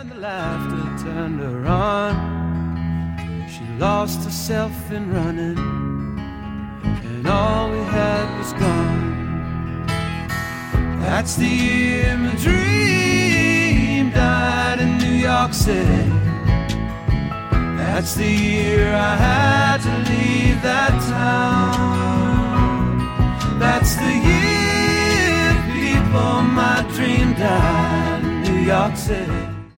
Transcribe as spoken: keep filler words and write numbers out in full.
And the laughter turned her on. She lost herself in running, and all we had was gone. That's the year my dream died in New York City. That's the year I had to leave that town. That's the year, people, my dream died in New York City.